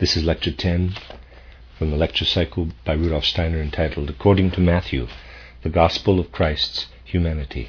This is Lecture 10 from the lecture cycle by Rudolf Steiner entitled According to Matthew, the Gospel of Christ's Humanity.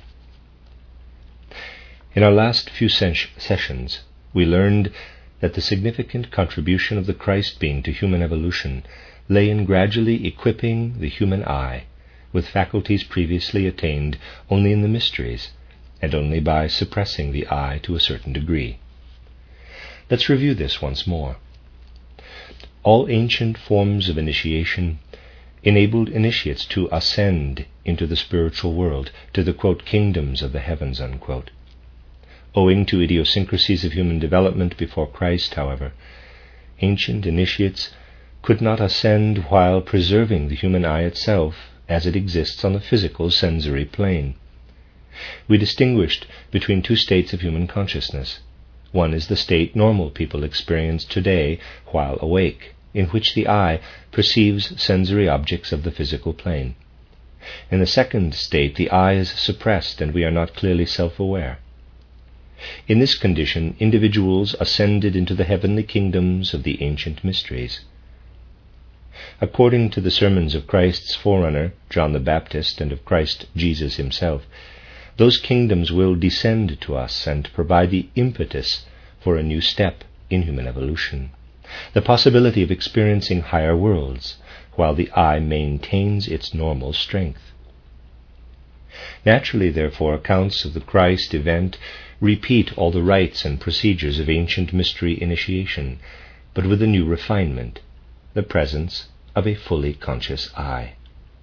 In our last few sessions, we learned that the significant contribution of the Christ being to human evolution lay in gradually equipping the human eye with faculties previously attained only in the mysteries, and only by suppressing the eye to a certain degree. Let's review this once more. All ancient forms of initiation enabled initiates to ascend into the spiritual world, to the, quote, kingdoms of the heavens, unquote. Owing to idiosyncrasies of human development before Christ, however, ancient initiates could not ascend while preserving the human eye itself as it exists on the physical sensory plane. We distinguished between two states of human consciousness. One is the state normal people experience today while awake, in which the eye perceives sensory objects of the physical plane. In the second state, the eye is suppressed and we are not clearly self-aware. In this condition, individuals ascended into the heavenly kingdoms of the ancient mysteries. According to the sermons of Christ's forerunner, John the Baptist, and of Christ Jesus himself, those kingdoms will descend to us and provide the impetus for a new step in human evolution, the possibility of experiencing higher worlds, while the eye maintains its normal strength. Naturally, therefore, accounts of the Christ event repeat all the rites and procedures of ancient mystery initiation, but with a new refinement, the presence of a fully conscious eye.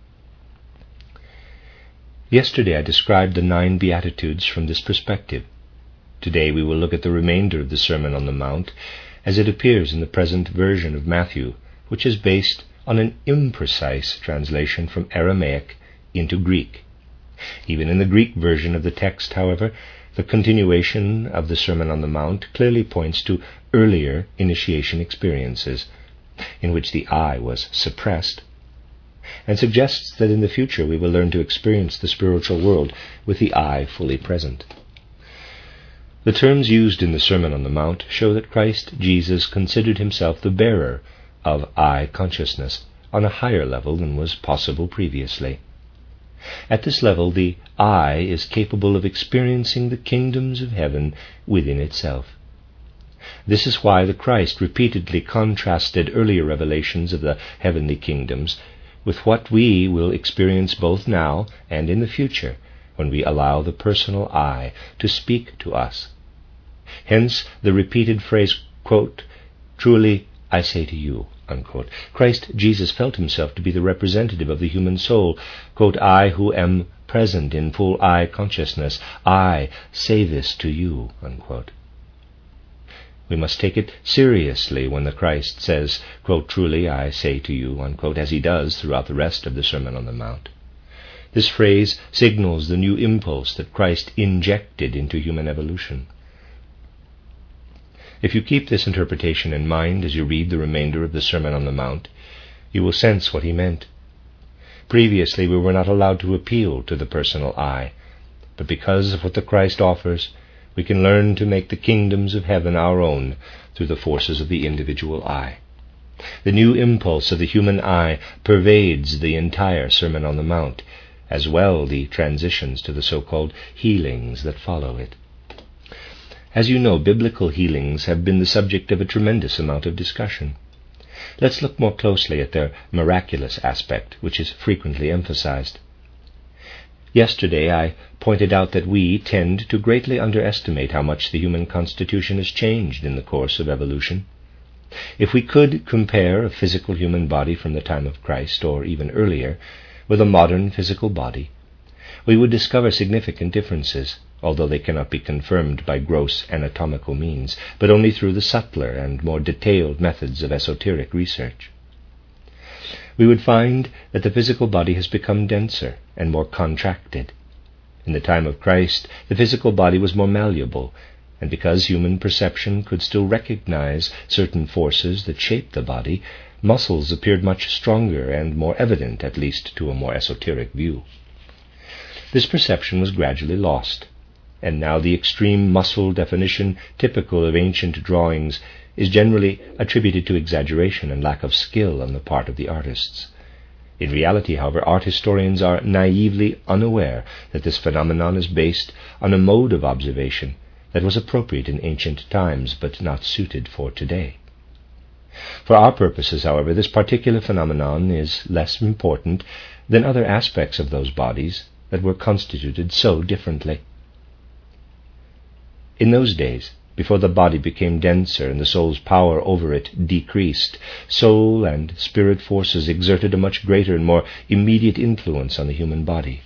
Yesterday I described the 9 Beatitudes from this perspective. Today we will look at the remainder of the Sermon on the Mount as it appears in the present version of Matthew, which is based on an imprecise translation from Aramaic into Greek. Even in the Greek version of the text, however, the continuation of the Sermon on the Mount clearly points to earlier initiation experiences in which the eye was suppressed, and suggests that in the future we will learn to experience the spiritual world with the eye fully present. The terms used in the Sermon on the Mount show that Christ Jesus considered himself the bearer of eye consciousness on a higher level than was possible previously. At this level, the eye is capable of experiencing the kingdoms of heaven within itself. This is why the Christ repeatedly contrasted earlier revelations of the heavenly kingdoms with what we will experience both now and in the future when we allow the personal eye to speak to us. Hence the repeated phrase, quote, "Truly I say to you," unquote. Christ Jesus felt himself to be the representative of the human soul. Quote, "I who am present in full eye consciousness, I say this to you," unquote. We must take it seriously when the Christ says, quote, "Truly I say to you," unquote, as he does throughout the rest of the Sermon on the Mount. This phrase signals the new impulse that Christ injected into human evolution. If you keep this interpretation in mind as you read the remainder of the Sermon on the Mount, you will sense what he meant. Previously we were not allowed to appeal to the personal eye, but because of what the Christ offers, we can learn to make the kingdoms of heaven our own through the forces of the individual eye. The new impulse of the human eye pervades the entire Sermon on the Mount, as well the transitions to the so-called healings that follow it. As you know, biblical healings have been the subject of a tremendous amount of discussion. Let's look more closely at their miraculous aspect, which is frequently emphasized. Yesterday I pointed out that we tend to greatly underestimate how much the human constitution has changed in the course of evolution. If we could compare a physical human body from the time of Christ, or even earlier, with a modern physical body, we would discover significant differences, although they cannot be confirmed by gross anatomical means, but only through the subtler and more detailed methods of esoteric research. We would find that the physical body has become denser and more contracted. In the time of Christ, the physical body was more malleable, and because human perception could still recognize certain forces that shaped the body, muscles appeared much stronger and more evident, at least to a more esoteric view. This perception was gradually lost, and now the extreme muscle definition typical of ancient drawings is generally attributed to exaggeration and lack of skill on the part of the artists. In reality, however, art historians are naively unaware that this phenomenon is based on a mode of observation that was appropriate in ancient times but not suited for today. For our purposes, however, this particular phenomenon is less important than other aspects of those bodies that were constituted so differently. In those days, before the body became denser and the soul's power over it decreased, soul and spirit forces exerted a much greater and more immediate influence on the human body.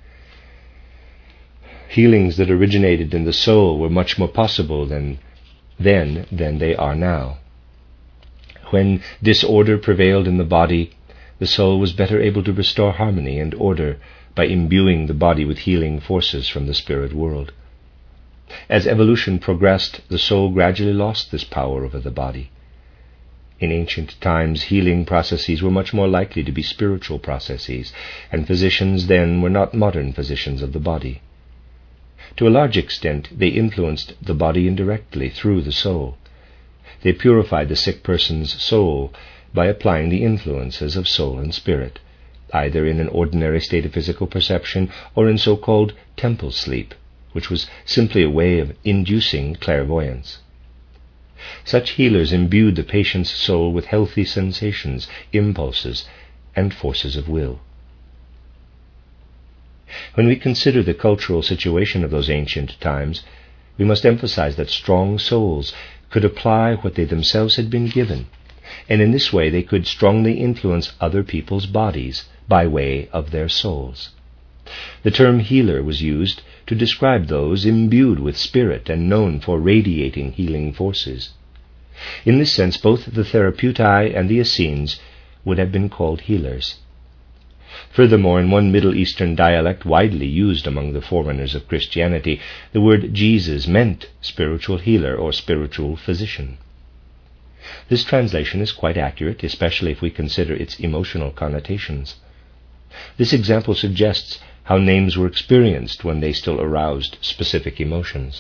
Healings that originated in the soul were much more possible then than they are now. When disorder prevailed in the body, the soul was better able to restore harmony and order by imbuing the body with healing forces from the spirit world. As evolution progressed, the soul gradually lost this power over the body. In ancient times, healing processes were much more likely to be spiritual processes, and physicians then were not modern physicians of the body. To a large extent, they influenced the body indirectly through the soul. They purified the sick person's soul by applying the influences of soul and spirit, either in an ordinary state of physical perception or in so-called temple sleep, which was simply a way of inducing clairvoyance. Such healers imbued the patient's soul with healthy sensations, impulses, and forces of will. When we consider the cultural situation of those ancient times, we must emphasize that strong souls could apply what they themselves had been given, and in this way they could strongly influence other people's bodies by way of their souls. The term healer was used to describe those imbued with spirit and known for radiating healing forces. In this sense, both the Therapeutai and the Essenes would have been called healers. Furthermore, in one Middle Eastern dialect widely used among the forerunners of Christianity, the word Jesus meant spiritual healer or spiritual physician. This translation is quite accurate, especially if we consider its emotional connotations. This example suggests how names were experienced when they still aroused specific emotions.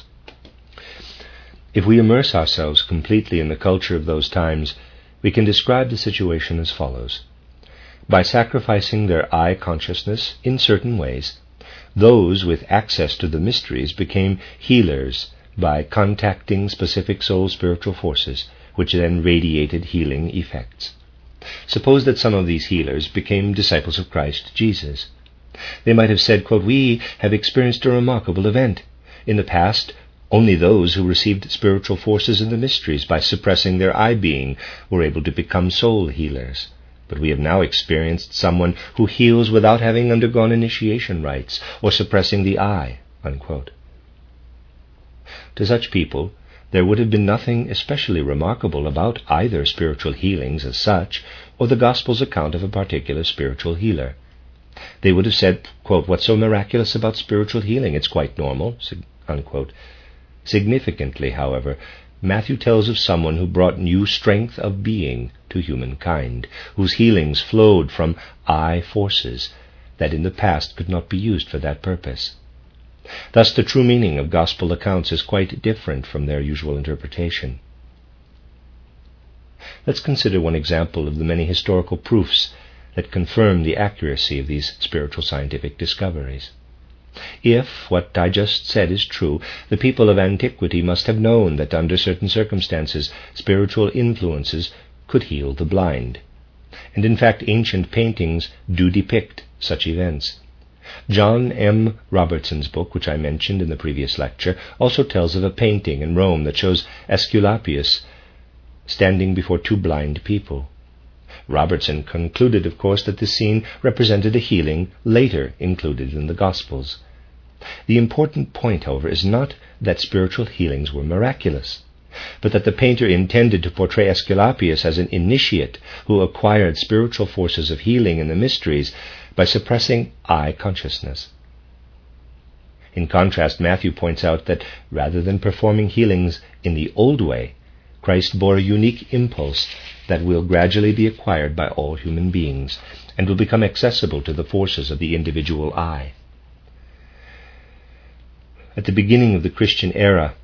If we immerse ourselves completely in the culture of those times, we can describe the situation as follows. By sacrificing their eye consciousness in certain ways, those with access to the mysteries became healers by contacting specific soul spiritual forces, which then radiated healing effects. Suppose that some of these healers became disciples of Christ Jesus. They might have said, quote, "We have experienced a remarkable event. In the past, only those who received spiritual forces in the mysteries by suppressing their eye being were able to become soul healers. But we have now experienced someone who heals without having undergone initiation rites or suppressing the eye." Unquote. To such people, there would have been nothing especially remarkable about either spiritual healings as such or the Gospel's account of a particular spiritual healer. They would have said, quote, "What's so miraculous about spiritual healing? It's quite normal," unquote. Significantly, however, Matthew tells of someone who brought new strength of being to humankind, whose healings flowed from eye forces that in the past could not be used for that purpose. Thus, the true meaning of Gospel accounts is quite different from their usual interpretation. Let's consider one example of the many historical proofs that confirm the accuracy of these spiritual scientific discoveries. If what I just said is true, the people of antiquity must have known that under certain circumstances spiritual influences could heal the blind. And in fact, ancient paintings do depict such events. John M. Robertson's book, which I mentioned in the previous lecture, also tells of a painting in Rome that shows Aesculapius standing before two blind people. Robertson concluded, of course, that this scene represented a healing later included in the Gospels. The important point, however, is not that spiritual healings were miraculous, but that the painter intended to portray Aesculapius as an initiate who acquired spiritual forces of healing in the mysteries by suppressing eye consciousness. In contrast, Matthew points out that rather than performing healings in the old way, Christ bore a unique impulse that will gradually be acquired by all human beings and will become accessible to the forces of the individual eye. At the beginning of the Christian era,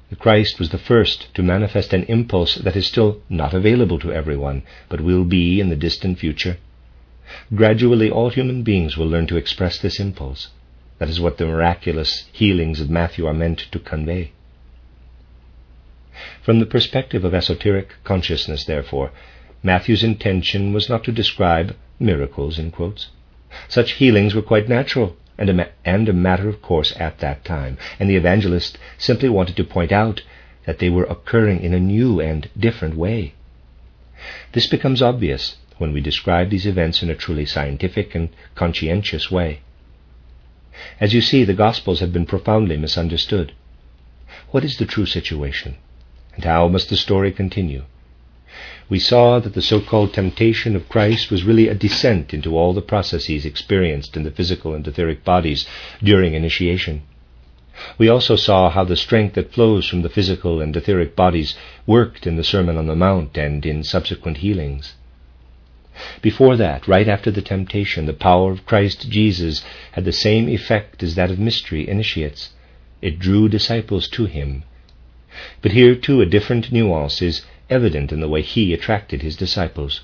Christ was the first to manifest an impulse that is still not available to everyone, but will be in the distant future. Gradually, all human beings will learn to express this impulse. That is what the miraculous healings of Matthew are meant to convey. From the perspective of esoteric consciousness, therefore, Matthew's intention was not to describe miracles, in quotes. Such healings were quite natural and a matter of course at that time, and the evangelist simply wanted to point out that they were occurring in a new and different way. This becomes obvious when we describe these events in a truly scientific and conscientious way. As you see, the Gospels have been profoundly misunderstood. What is the true situation, and how must the story continue? We saw that the so-called temptation of Christ was really a descent into all the processes experienced in the physical and etheric bodies during initiation. We also saw how the strength that flows from the physical and etheric bodies worked in the Sermon on the Mount and in subsequent healings. Before that, right after the temptation, the power of Christ Jesus had the same effect as that of mystery initiates. It drew disciples to him. But here, too, a different nuance is evident in the way he attracted his disciples.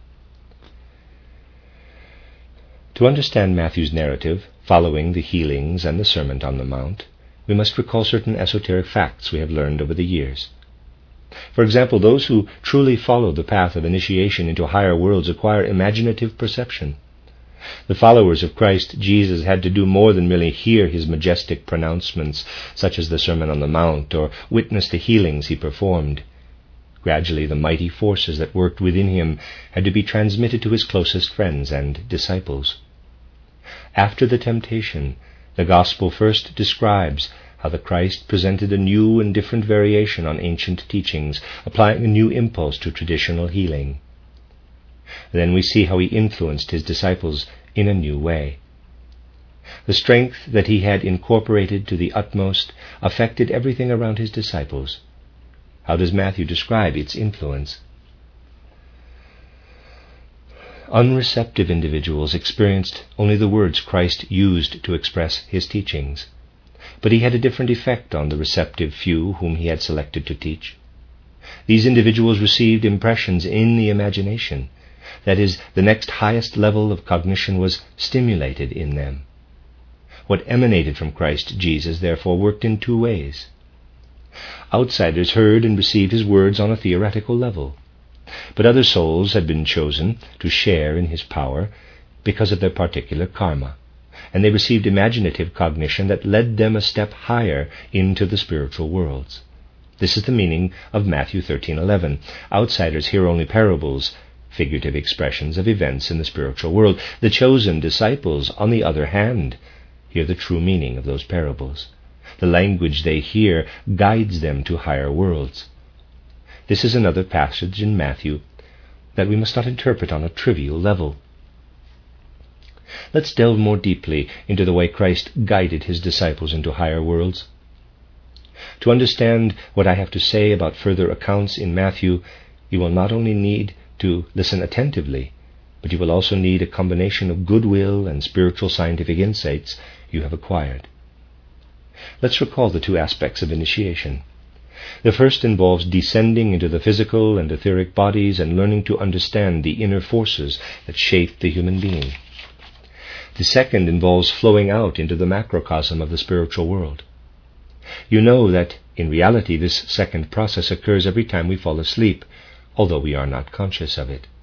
To understand Matthew's narrative, following the healings and the Sermon on the Mount, we must recall certain esoteric facts we have learned over the years. For example, those who truly follow the path of initiation into higher worlds acquire imaginative perception. The followers of Christ Jesus had to do more than merely hear his majestic pronouncements, such as the Sermon on the Mount, or witness the healings he performed. Gradually, the mighty forces that worked within him had to be transmitted to his closest friends and disciples. After the temptation, the Gospel first describes how the Christ presented a new and different variation on ancient teachings, applying a new impulse to traditional healing. Then we see how he influenced his disciples in a new way. The strength that he had incorporated to the utmost affected everything around his disciples. How does Matthew describe its influence? Unreceptive individuals experienced only the words Christ used to express his teachings, but he had a different effect on the receptive few whom he had selected to teach. These individuals received impressions in the imagination. That is, the next highest level of cognition was stimulated in them. What emanated from Christ Jesus, therefore, worked in two ways. Outsiders heard and received his words on a theoretical level, but other souls had been chosen to share in his power because of their particular karma, and they received imaginative cognition that led them a step higher into the spiritual worlds. This is the meaning of Matthew 13:11. Outsiders hear only parables, figurative expressions of events in the spiritual world. The chosen disciples, on the other hand, hear the true meaning of those parables. The language they hear guides them to higher worlds. This is another passage in Matthew that we must not interpret on a trivial level. Let's delve more deeply into the way Christ guided his disciples into higher worlds. To understand what I have to say about further accounts in Matthew, you will not only need to listen attentively, but you will also need a combination of goodwill and spiritual scientific insights you have acquired. Let's recall the two aspects of initiation. The first involves descending into the physical and etheric bodies and learning to understand the inner forces that shape the human being. The second involves flowing out into the macrocosm of the spiritual world. You know that, in reality, this second process occurs every time we fall asleep, although we are not conscious of it.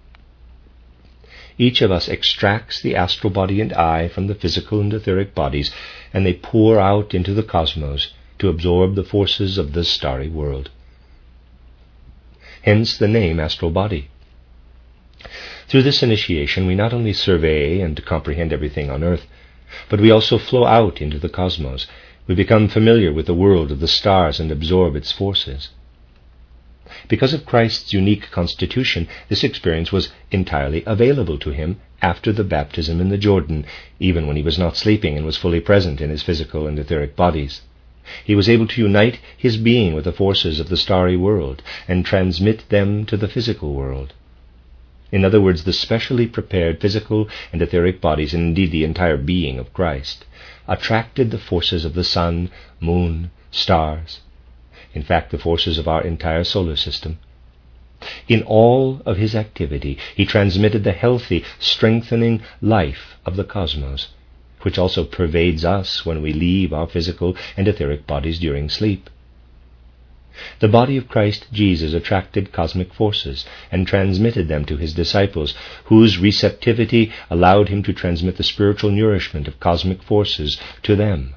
Each of us extracts the astral body and I from the physical and etheric bodies, and they pour out into the cosmos to absorb the forces of the starry world. Hence the name astral body. Through this initiation, we not only survey and comprehend everything on earth, but we also flow out into the cosmos. We become familiar with the world of the stars and absorb its forces. Because of Christ's unique constitution, this experience was entirely available to him after the baptism in the Jordan, even when he was not sleeping and was fully present in his physical and etheric bodies. He was able to unite his being with the forces of the starry world and transmit them to the physical world. In other words, the specially prepared physical and etheric bodies, and indeed the entire being of Christ, attracted the forces of the sun, moon, stars. in fact the forces of our entire solar system. In all of his activity, he transmitted the healthy, strengthening life of the cosmos, which also pervades us when we leave our physical and etheric bodies during sleep. The body of Christ Jesus attracted cosmic forces and transmitted them to his disciples, whose receptivity allowed him to transmit the spiritual nourishment of cosmic forces to them.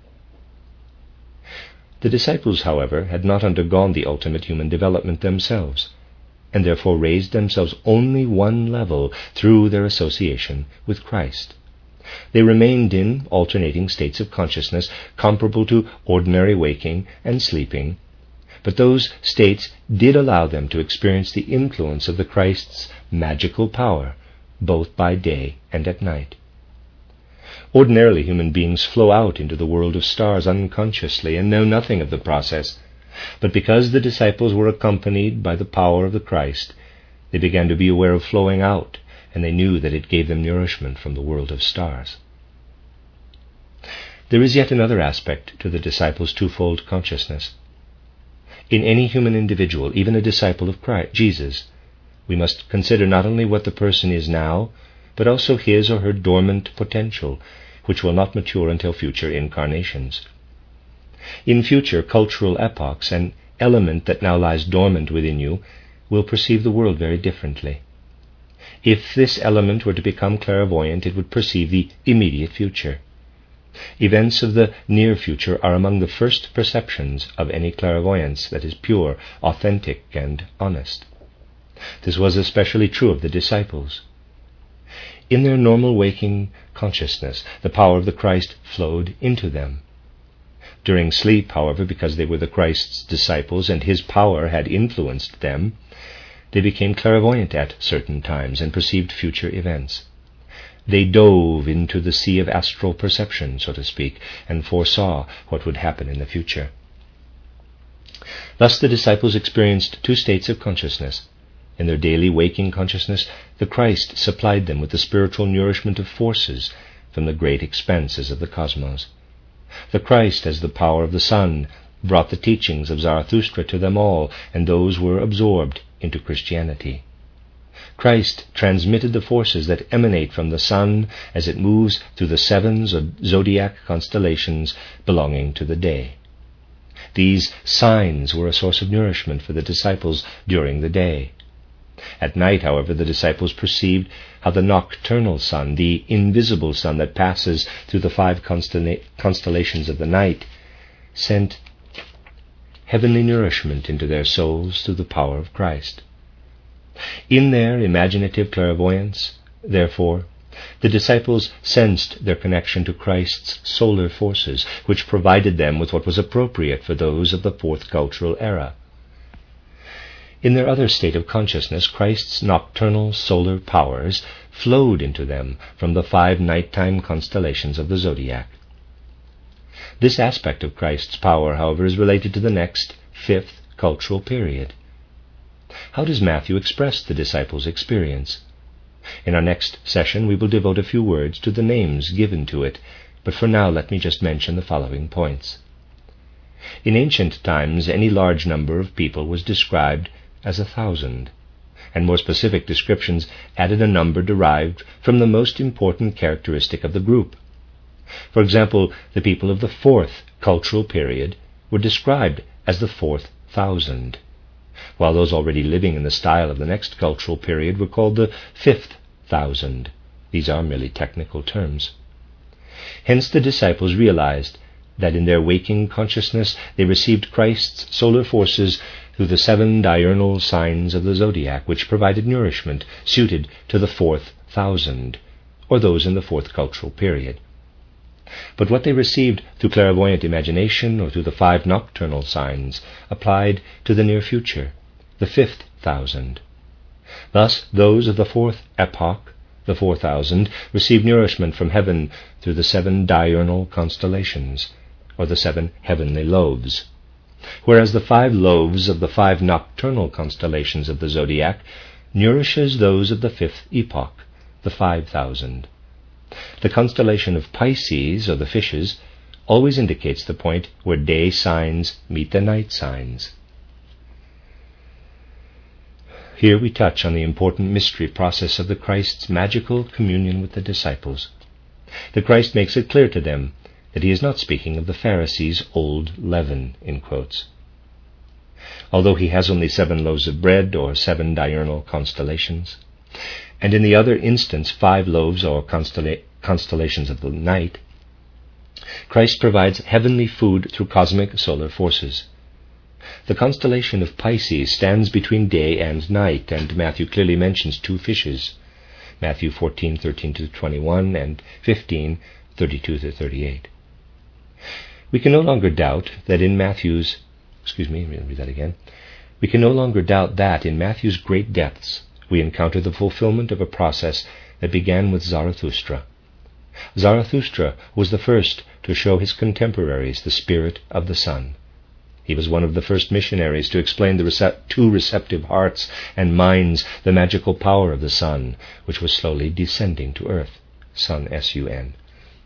The disciples, however, had not undergone the ultimate human development themselves, and therefore raised themselves only one level through their association with Christ. They remained in alternating states of consciousness comparable to ordinary waking and sleeping, but those states did allow them to experience the influence of the Christ's magical power, both by day and at night. Ordinarily, human beings flow out into the world of stars unconsciously and know nothing of the process, but because the disciples were accompanied by the power of the Christ, they began to be aware of flowing out, and they knew that it gave them nourishment from the world of stars. There is yet another aspect to the disciples' twofold consciousness. In any human individual, even a disciple of Christ, Jesus, we must consider not only what the person is now, but also his or her dormant potential, which will not mature until future incarnations. In future cultural epochs, an element that now lies dormant within you will perceive the world very differently. If this element were to become clairvoyant, it would perceive the immediate future. Events of the near future are among the first perceptions of any clairvoyance that is pure, authentic, and honest. This was especially true of the disciples. In their normal waking consciousness, the power of the Christ flowed into them. During sleep, however, because they were the Christ's disciples and his power had influenced them, they became clairvoyant at certain times and perceived future events. They dove into the sea of astral perception, so to speak, and foresaw what would happen in the future. Thus the disciples experienced two states of consciousness. In their daily waking consciousness, the Christ supplied them with the spiritual nourishment of forces from the great expanses of the cosmos. The Christ, as the power of the sun, brought the teachings of Zarathustra to them all, and those were absorbed into Christianity. Christ transmitted the forces that emanate from the sun as it moves through the seven zodiac constellations belonging to the day. These signs were a source of nourishment for the disciples during the day. At night, however, the disciples perceived how the nocturnal sun, the invisible sun that passes through the five constellations of the night, sent heavenly nourishment into their souls through the power of Christ. In their imaginative clairvoyance, therefore, the disciples sensed their connection to Christ's solar forces, which provided them with what was appropriate for those of the fourth cultural era. In their other state of consciousness, Christ's nocturnal solar powers flowed into them from the five nighttime constellations of the zodiac. This aspect of Christ's power, however, is related to the next, fifth cultural period. How does Matthew express the disciples' experience? In our next session we will devote a few words to the names given to it, but for now let me just mention the following points. In ancient times, any large number of people was described as 1,000, and more specific descriptions added a number derived from the most important characteristic of the group. For example, the people of the fourth cultural period were described as the 4,000, while those already living in the style of the next cultural period were called the 5,000. These are merely technical terms. Hence the disciples realized that in their waking consciousness they received Christ's solar forces through the 7 diurnal signs of the zodiac, which provided nourishment suited to the 4,000, or those in the fourth cultural period. But what they received through clairvoyant imagination or through the 5 nocturnal signs applied to the near future, the 5,000. Thus those of the fourth epoch, the 4,000, received nourishment from heaven through the 7 diurnal constellations, or the 7 heavenly loaves, whereas the 5 loaves of the 5 nocturnal constellations of the zodiac nourishes those of the 5th epoch, the 5,000. The constellation of Pisces, or the fishes, always indicates the point where day signs meet the night signs. Here we touch on the important mystery process of the Christ's magical communion with the disciples. The Christ makes it clear to them that he is not speaking of the Pharisees' old leaven, in quotes. Although he has only 7 loaves of bread, or 7 diurnal constellations, and in the other instance 5 loaves or constellations of the night, Christ provides heavenly food through cosmic solar forces. The constellation of Pisces stands between day and night, and Matthew clearly mentions 2 fishes, Matthew 14:13-21 and 15:32-38. We can no longer doubt that in Matthew's We can no longer doubt that in Matthew's great depths we encounter the fulfillment of a process that began with Zarathustra. Zarathustra was the first to show his contemporaries the spirit of the sun. He was one of the first missionaries to explain to receptive hearts and minds the magical power of the sun, which was slowly descending to earth. Sun, S-U-N.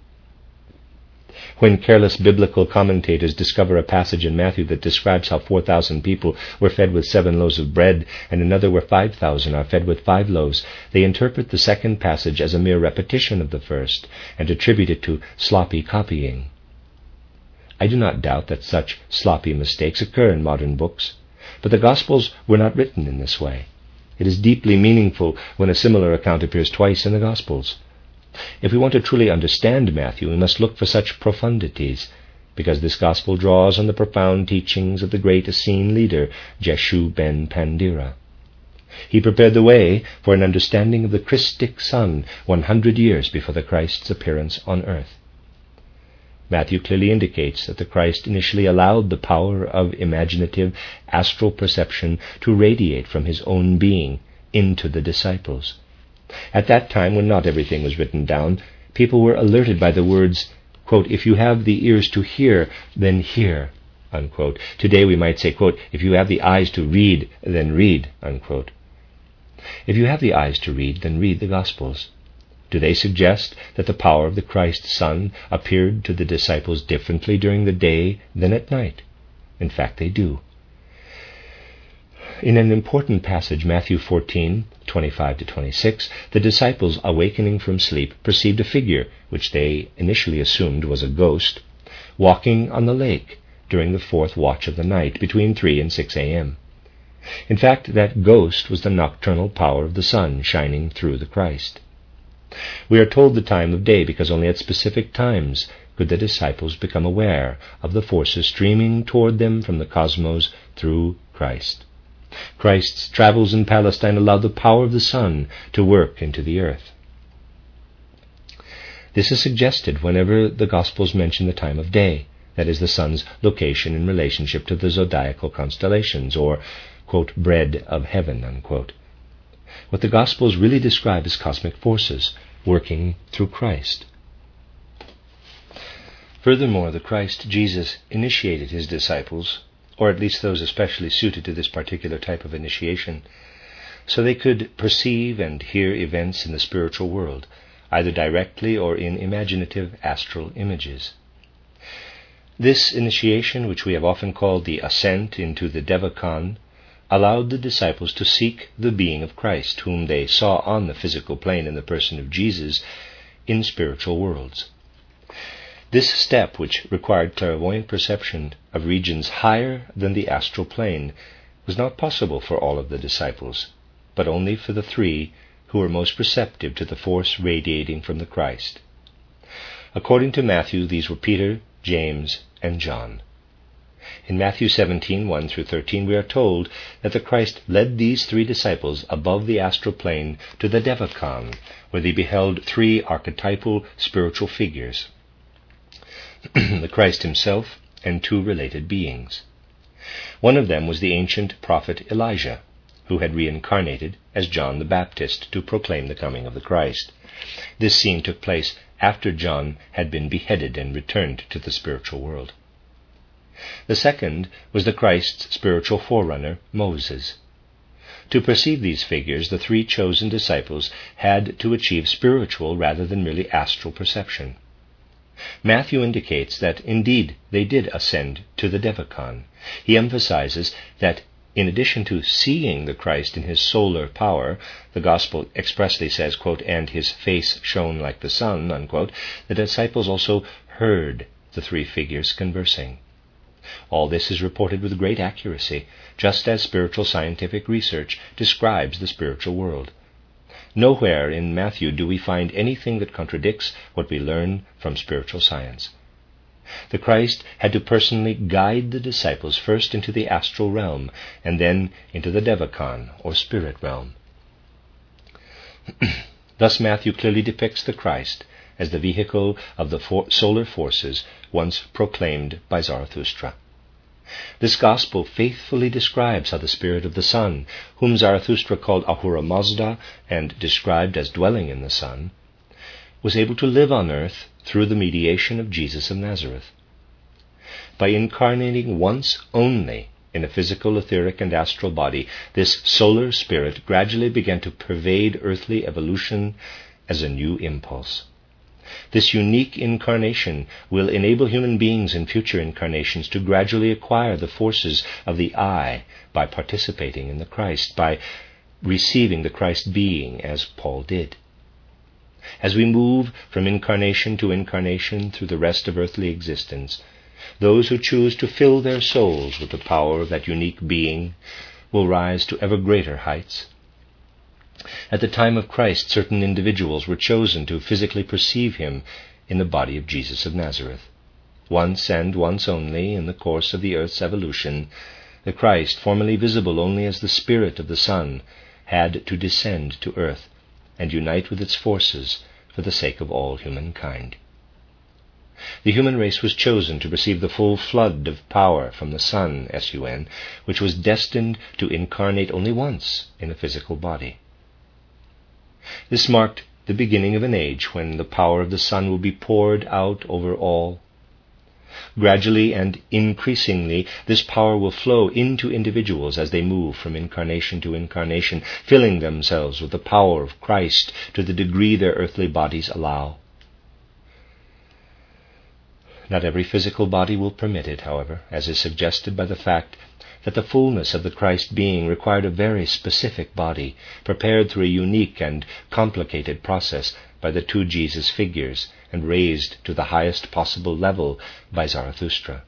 When careless biblical commentators discover a passage in Matthew that describes how 4,000 people were fed with 7 loaves of bread, and another where 5,000 are fed with 5 loaves, they interpret the second passage as a mere repetition of the first, and attribute it to sloppy copying. I do not doubt that such sloppy mistakes occur in modern books, but the Gospels were not written in this way. It is deeply meaningful when a similar account appears twice in the Gospels. If we want to truly understand Matthew, we must look for such profundities, because this Gospel draws on the profound teachings of the great Essene leader, Jeshu ben Pandira. He prepared the way for an understanding of the Christic sun 100 years before the Christ's appearance on earth. Matthew clearly indicates that the Christ initially allowed the power of imaginative astral perception to radiate from his own being into the disciples. At that time, when not everything was written down, people were alerted by the words, quote, "If you have the ears to hear, then hear," unquote. Today we might say, quote, "If you have the eyes to read, then read," unquote. If you have the eyes to read, then read the Gospels. Do they suggest that the power of the Christ Son appeared to the disciples differently during the day than at night? In fact, they do. In an important passage, Matthew 14:25-26, the disciples, awakening from sleep, perceived a figure, which they initially assumed was a ghost, walking on the lake during the 4th watch of the night, between 3 and 6 a.m. In fact, that ghost was the nocturnal power of the sun shining through the Christ. We are told the time of day because only at specific times could the disciples become aware of the forces streaming toward them from the cosmos through Christ. Christ's travels in Palestine allowed the power of the sun to work into the earth. This is suggested whenever the Gospels mention the time of day, that is, the sun's location in relationship to the zodiacal constellations, or, quote, bread of heaven, unquote. What the Gospels really describe as cosmic forces working through Christ. Furthermore, the Christ Jesus initiated his disciples, or at least those especially suited to this particular type of initiation, so they could perceive and hear events in the spiritual world, either directly or in imaginative astral images. This initiation, which we have often called the ascent into the Devachan, allowed the disciples to seek the being of Christ, whom they saw on the physical plane in the person of Jesus, in spiritual worlds. This step, which required clairvoyant perception of regions higher than the astral plane, was not possible for all of the disciples, but only for the 3 who were most receptive to the force radiating from the Christ. According to Matthew, these were Peter, James, and John. In Matthew 17:1-13, we are told that the Christ led these 3 disciples above the astral plane to the Devachan, where they beheld 3 archetypal spiritual figures, the Christ himself and 2 related beings. One of them was the ancient prophet Elijah, who had reincarnated as John the Baptist to proclaim the coming of the Christ. This scene took place after John had been beheaded and returned to the spiritual world. The second was the Christ's spiritual forerunner, Moses. To perceive these figures, the 3 chosen disciples had to achieve spiritual rather than merely astral perception. Matthew indicates that indeed they did ascend to the Devachan. He emphasizes that in addition to seeing the Christ in his solar power, the Gospel expressly says, quote, "and his face shone like the sun," unquote, the disciples also heard the three figures conversing. All this is reported with great accuracy, just as spiritual scientific research describes the spiritual world. Nowhere in Matthew do we find anything that contradicts what we learn from spiritual science. The Christ had to personally guide the disciples first into the astral realm and then into the Devachan, or spirit realm. Thus Matthew clearly depicts the Christ as the vehicle of the solar forces once proclaimed by Zarathustra. This gospel faithfully describes how the spirit of the sun, whom Zarathustra called Ahura Mazda and described as dwelling in the sun, was able to live on earth through the mediation of Jesus of Nazareth. By incarnating once only in a physical, etheric, and astral body, this solar spirit gradually began to pervade earthly evolution as a new impulse. This unique incarnation will enable human beings in future incarnations to gradually acquire the forces of the I by participating in the Christ, by receiving the Christ being, as Paul did. As we move from incarnation to incarnation through the rest of earthly existence, those who choose to fill their souls with the power of that unique being will rise to ever greater heights. At the time of Christ, certain individuals were chosen to physically perceive him in the body of Jesus of Nazareth. Once and once only in the course of the earth's evolution, the Christ, formerly visible only as the spirit of the sun, had to descend to earth and unite with its forces for the sake of all humankind. The human race was chosen to receive the full flood of power from the sun, S-U-N, which was destined to incarnate only once in a physical body. This marked the beginning of an age when the power of the sun will be poured out over all. Gradually and increasingly, this power will flow into individuals as they move from incarnation to incarnation, filling themselves with the power of Christ to the degree their earthly bodies allow. Not every physical body will permit it, however, as is suggested by the fact that the fullness of the Christ being required a very specific body, prepared through a unique and complicated process by the two Jesus figures and raised to the highest possible level by Zarathustra.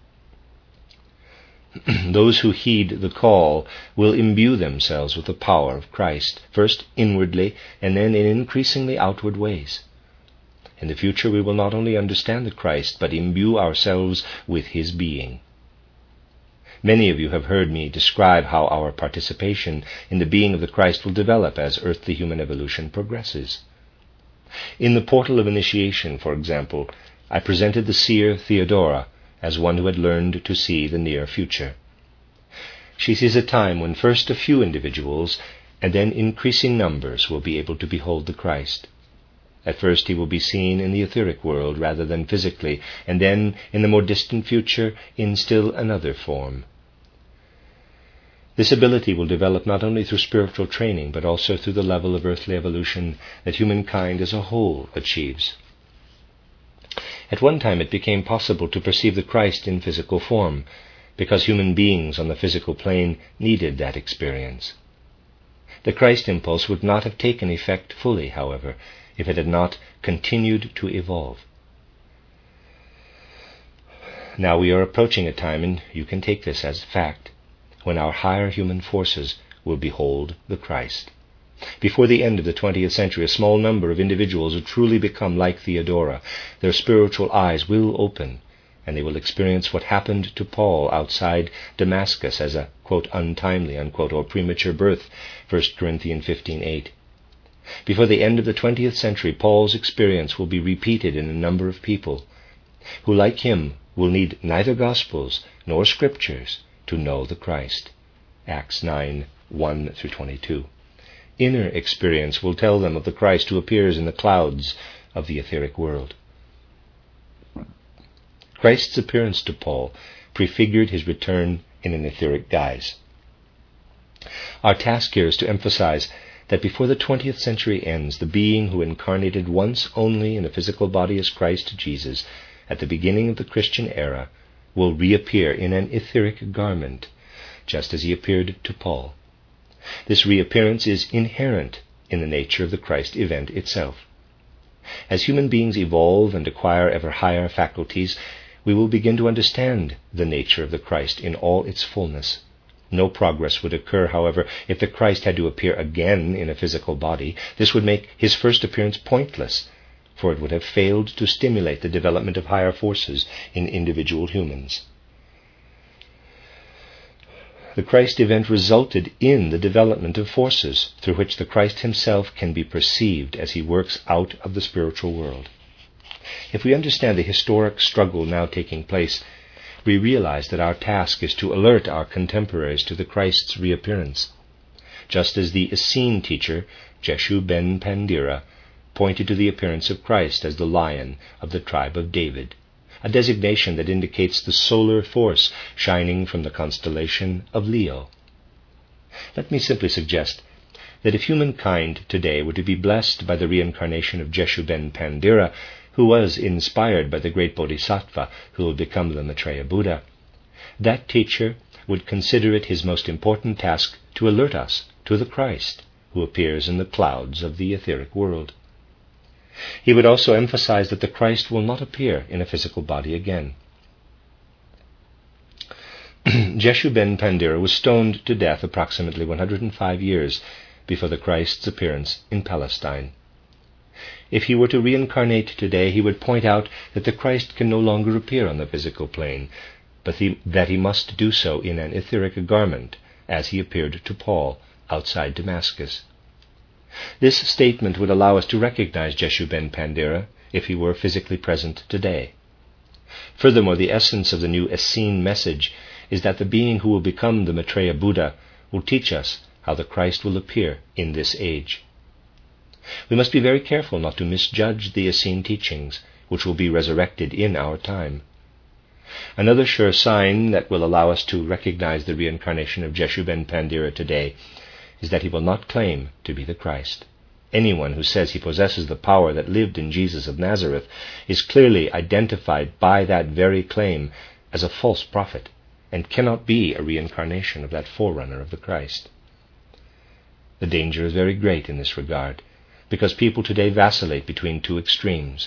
Those who heed the call will imbue themselves with the power of Christ, first inwardly and then in increasingly outward ways. In the future we will not only understand the Christ, but imbue ourselves with his being. Many of you have heard me describe how our participation in the being of the Christ will develop as earthly human evolution progresses. In the portal of initiation, for example, I presented the seer Theodora as one who had learned to see the near future. She sees a time when first a few individuals and then increasing numbers will be able to behold the Christ. At first he will be seen in the etheric world rather than physically, and then in the more distant future in still another form. This ability will develop not only through spiritual training, but also through the level of earthly evolution that humankind as a whole achieves. At one time it became possible to perceive the Christ in physical form, because human beings on the physical plane needed that experience. The Christ impulse would not have taken effect fully, however, if it had not continued to evolve. Now we are approaching a time, and you can take this as fact, when our higher human forces will behold the Christ. Before the end of the 20th century, a small number of individuals will truly become like Theodora. Their spiritual eyes will open, and they will experience what happened to Paul outside Damascus as a, quote, untimely, unquote, or premature birth, 1 Corinthians 15:8. Before the end of the 20th century, Paul's experience will be repeated in a number of people who, like him, will need neither Gospels nor Scriptures to know the Christ. Acts 9:1-22. Inner experience will tell them of the Christ who appears in the clouds of the etheric world. Christ's appearance to Paul prefigured his return in an etheric guise. Our task here is to emphasize that before the 20th century ends, the being who incarnated once only in a physical body as Christ Jesus at the beginning of the Christian era will reappear in an etheric garment, just as he appeared to Paul. This reappearance is inherent in the nature of the Christ event itself. As human beings evolve and acquire ever higher faculties, we will begin to understand the nature of the Christ in all its fullness. No progress would occur, however, if the Christ had to appear again in a physical body. This would make his first appearance pointless, for it would have failed to stimulate the development of higher forces in individual humans. The Christ event resulted in the development of forces through which the Christ himself can be perceived as he works out of the spiritual world. If we understand the historic struggle now taking place, we realize that our task is to alert our contemporaries to the Christ's reappearance. Just as the Essene teacher, Jeshu ben Pandira, pointed to the appearance of Christ as the Lion of the tribe of David, a designation that indicates the solar force shining from the constellation of Leo. Let me simply suggest that if humankind today were to be blessed by the reincarnation of Jeshu ben Pandira, who was inspired by the great Bodhisattva who will become the Maitreya Buddha, that teacher would consider it his most important task to alert us to the Christ who appears in the clouds of the etheric world. He would also emphasize that the Christ will not appear in a physical body again. Jeshu ben Pandira was stoned to death approximately 105 years before the Christ's appearance in Palestine. If he were to reincarnate today, he would point out that the Christ can no longer appear on the physical plane, but that he must do so in an etheric garment, as he appeared to Paul outside Damascus. This statement would allow us to recognize Jeshu ben Pandira if he were physically present today. Furthermore, the essence of the new Essene message is that the being who will become the Maitreya Buddha will teach us how the Christ will appear in this age. We must be very careful not to misjudge the Essene teachings, which will be resurrected in our time. Another sure sign that will allow us to recognize the reincarnation of Jeshu ben Pandira today is that he will not claim to be the Christ. Anyone who says he possesses the power that lived in Jesus of Nazareth is clearly identified by that very claim as a false prophet and cannot be a reincarnation of that forerunner of the Christ. The danger is very great in this regard, because people today vacillate between two extremes.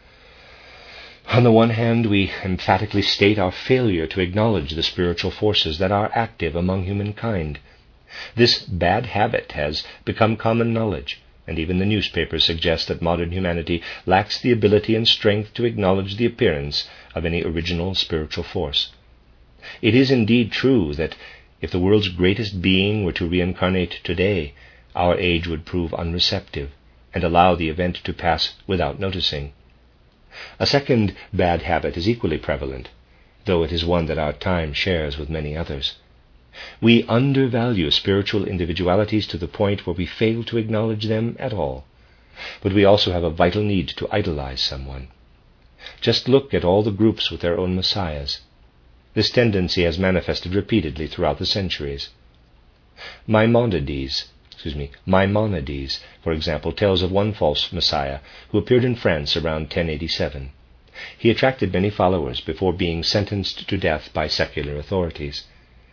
On the one hand, we emphatically state our failure to acknowledge the spiritual forces that are active among humankind. This bad habit has become common knowledge, and even the newspapers suggest that modern humanity lacks the ability and strength to acknowledge the appearance of any original spiritual force. It is indeed true that if the world's greatest being were to reincarnate today, our age would prove unreceptive and allow the event to pass without noticing. A second bad habit is equally prevalent, though it is one that our time shares with many others. We undervalue spiritual individualities to the point where we fail to acknowledge them at all, but we also have a vital need to idolize someone. Just look at all the groups with their own messiahs. This tendency has manifested repeatedly throughout the centuries. Maimonides, for example, tells of one false messiah who appeared in France around 1087. He attracted many followers before being sentenced to death by secular authorities.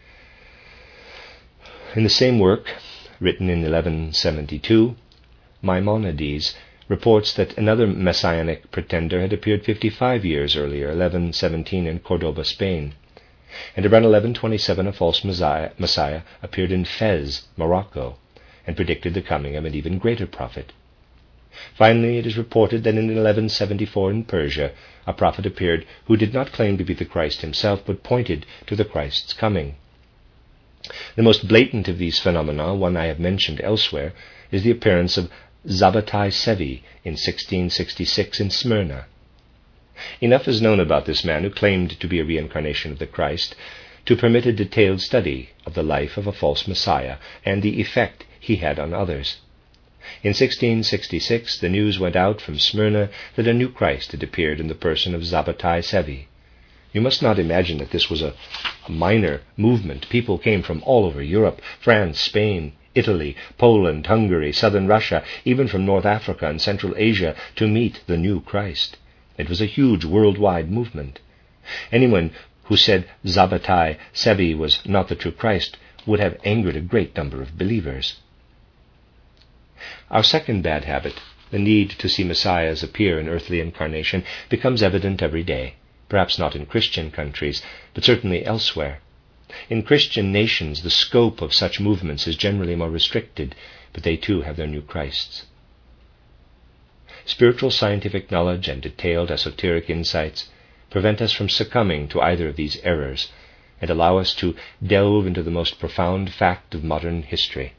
In the same work, written in 1172, Maimonides reports that another messianic pretender had appeared 55 years earlier, 1117, in Cordoba, Spain. And around 1127 a false messiah appeared in Fez, Morocco, and predicted the coming of an even greater prophet. Finally, it is reported that in 1174 in Persia, a prophet appeared who did not claim to be the Christ himself, but pointed to the Christ's coming. The most blatant of these phenomena, one I have mentioned elsewhere, is the appearance of Zabbatai Sevi in 1666 in Smyrna. Enough is known about this man, who claimed to be a reincarnation of the Christ, to permit a detailed study of the life of a false messiah and the effect he had on others. In 1666, the news went out from Smyrna that a new Christ had appeared in the person of Zabbatai Sevi. You must not imagine that this was a minor movement. People came from all over Europe, France, Spain, Italy, Poland, Hungary, southern Russia, even from North Africa and Central Asia to meet the new Christ. It was a huge worldwide movement. Anyone who said Zabbatai Sevi was not the true Christ would have angered a great number of believers. Our second bad habit, the need to see messiahs appear in earthly incarnation, becomes evident every day, perhaps not in Christian countries, but certainly elsewhere. In Christian nations, the scope of such movements is generally more restricted, but they too have their new Christs. Spiritual scientific knowledge and detailed esoteric insights prevent us from succumbing to either of these errors and allow us to delve into the most profound fact of modern history.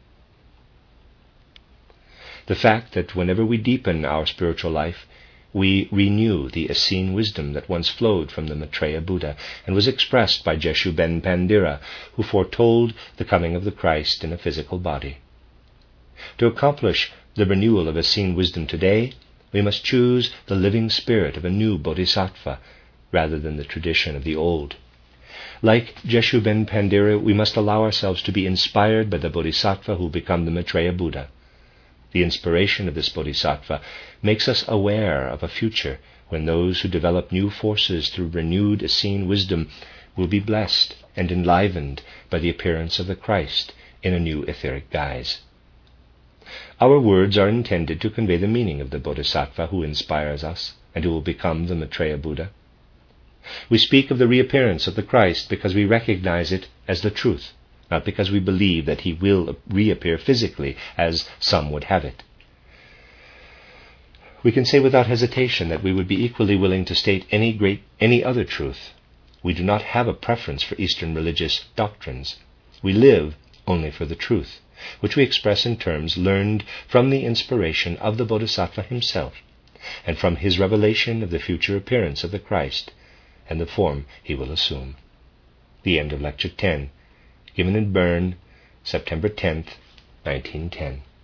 The fact that whenever we deepen our spiritual life, we renew the Essene wisdom that once flowed from the Maitreya Buddha and was expressed by Jeshu ben Pandira, who foretold the coming of the Christ in a physical body. To accomplish the renewal of Essene wisdom today, we must choose the living spirit of a new bodhisattva rather than the tradition of the old. Like Jeshu ben Pandira, we must allow ourselves to be inspired by the bodhisattva who become the Maitreya Buddha. The inspiration of this bodhisattva makes us aware of a future when those who develop new forces through renewed Essene wisdom will be blessed and enlivened by the appearance of the Christ in a new etheric guise. Our words are intended to convey the meaning of the bodhisattva who inspires us and who will become the Maitreya Buddha. We speak of the reappearance of the Christ because we recognize it as the truth, not because we believe that he will reappear physically, as some would have it. We can say without hesitation that we would be equally willing to state any other truth. We do not have a preference for Eastern religious doctrines. We live only for the truth, which we express in terms learned from the inspiration of the Bodhisattva himself, and from his revelation of the future appearance of the Christ, and the form he will assume. The end of Lecture 10. Given in Bern, September 10th, 1910.